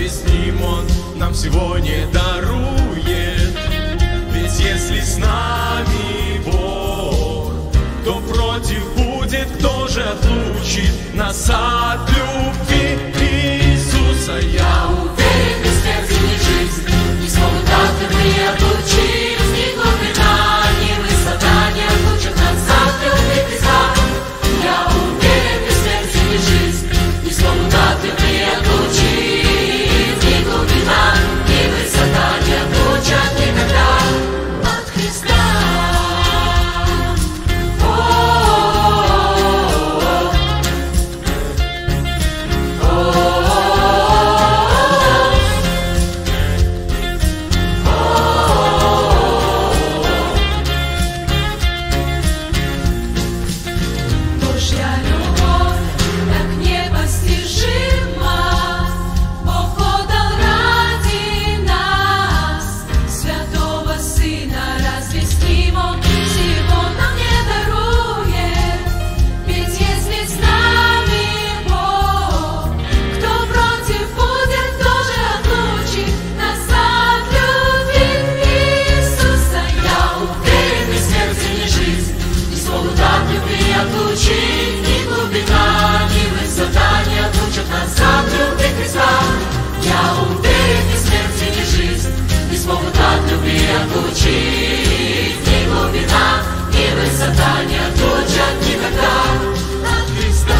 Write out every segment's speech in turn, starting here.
ним Он нам всего не дарует. Ведь если с нами Бог, кто против будет, кто же отлучит нас от любви Иисуса? Я уверен, ни смерть, ни жизнь не смогут от любви отлучить. Ни глубина, ни высота не отлучат нас от любви Христа. Я уверен, ни смерть, ни жизнь не смогут от любви отлучить. Ни глубина, ни высота не отлучат никогда от Христа. Божья любовь так непостижима, Бог отдал ради нас святого Сына. Разве с Ним Он всего нам не дарует? Ведь если с нами Бог, кто против будет, тоже отлучит нас от любви Иисуса. Я уверен, ни смерть, ни жизнь не смогут от любви отлучить. Ни глубина, ни высота не отлучат нас от любви Христа. Я уверен, ни смерть, ни жизнь не смогут от любви отлучить. Ни глубина, ни высота не отлучат никогда от Христа.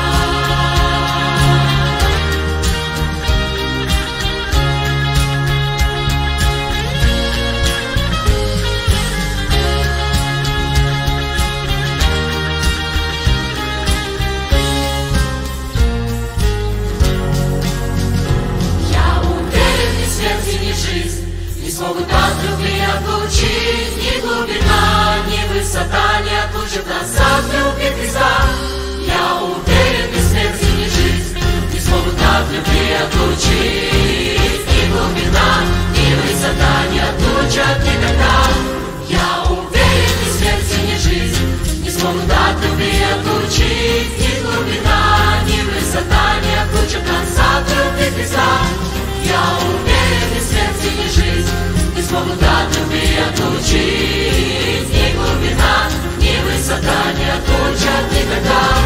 Я уверен, ни смерть, ни жизнь не смогут от любви отлучить. Ни глубина, ни высота не отлучат нас от любви Христа. Я уверен, ни смерть, ни жизнь не смогут от любви отлучить. Ни глубина, ни высота не отлучат никогда. Я уверен, ни смерть, ни жизнь не смогут от любви отлучить. Ни глубина, ни высота не отлучат нас от любви Христа. Я уверен, ни смерть, ни жизнь не смогут от любви отлучить. Ни глубина, ни высота не отлучат никогда.